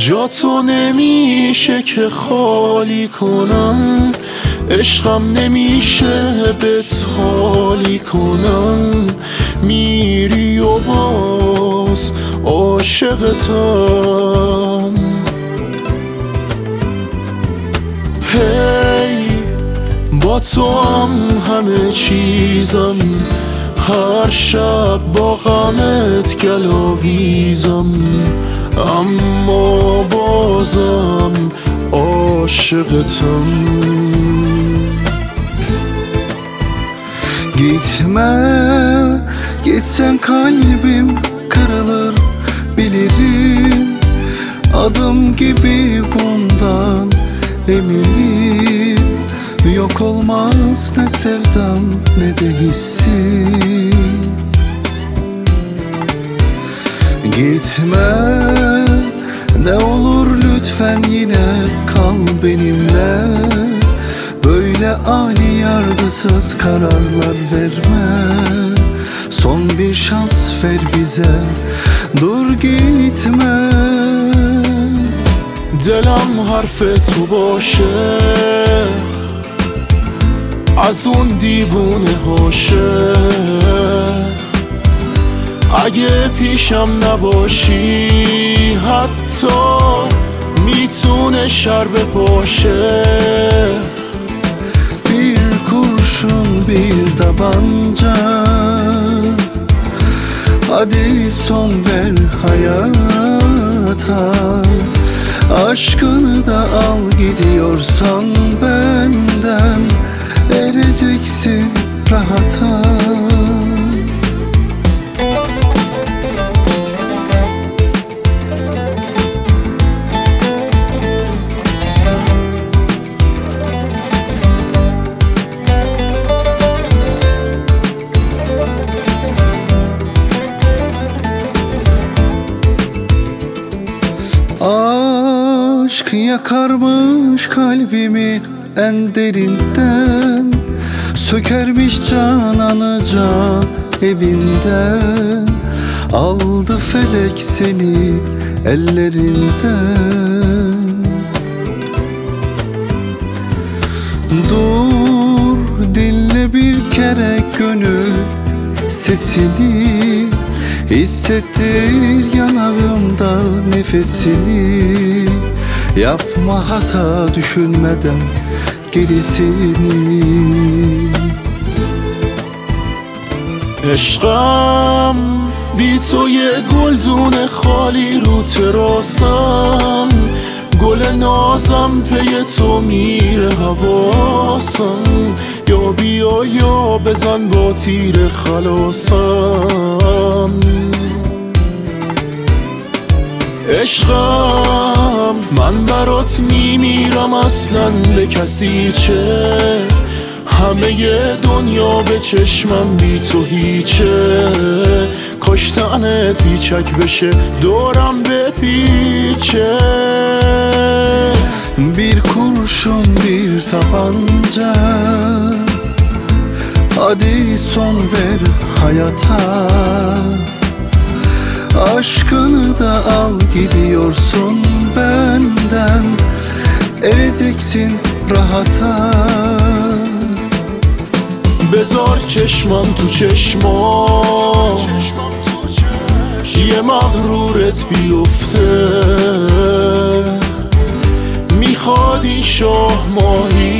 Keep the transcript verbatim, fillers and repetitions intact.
جا تو نمیشه که خالی کنم، عشقم نمیشه بهت حالی کنم. میری و باز عاشقتم. هی با تو هم همه چیزم، هر شب با غمت گلاویزم، اما بازم aşıqım. Gitme, gitsen kalbim kırılır bilirim. Adım gibi bundan eminim. Yok olmaz ne sevdam ne de hissim. Gitme, ne olur lütfen yine kal benimle. Böyle ani yargısız kararlar verme. Son bir şans ver bize, dur gitme. دلم حرف تو باشه، از اون دیوونه هاشه. اگه پیشم نباشی حتی میتونه شر بپاشه. Bir kurşun bir tabanca, hadi son ver hayata. Aşkını da al gidiyorsan benden, ereceksin rahata. Aşk yakarmış kalbimi en derinden, sökermiş cananı can evinden. Aldı felek seni ellerinden. Dur dinle bir kere gönül sesini, hissettir yanağımda nefesini. Yapma hata düşünmeden gerisini. عشقم بی تو یه گلدون خالی رو تراسم، گل نازم پی تو میره حواسم. یا بیا یا بزن با تیر خلاصم. عشقم من برات میمیرم اصلا به کسی چه. همه دنیا به چشمم بی تو هیچه. کشتنت بیچک بشه دورم بپیچه. Bir kurşun bir tabanca, hadi son ver hayata. Aşkını da al gidiyorsun benden, ereceksin rahata. بذار چشمم تو چشمام، یه مغرورت بیفته. میخواد این شاه ماهی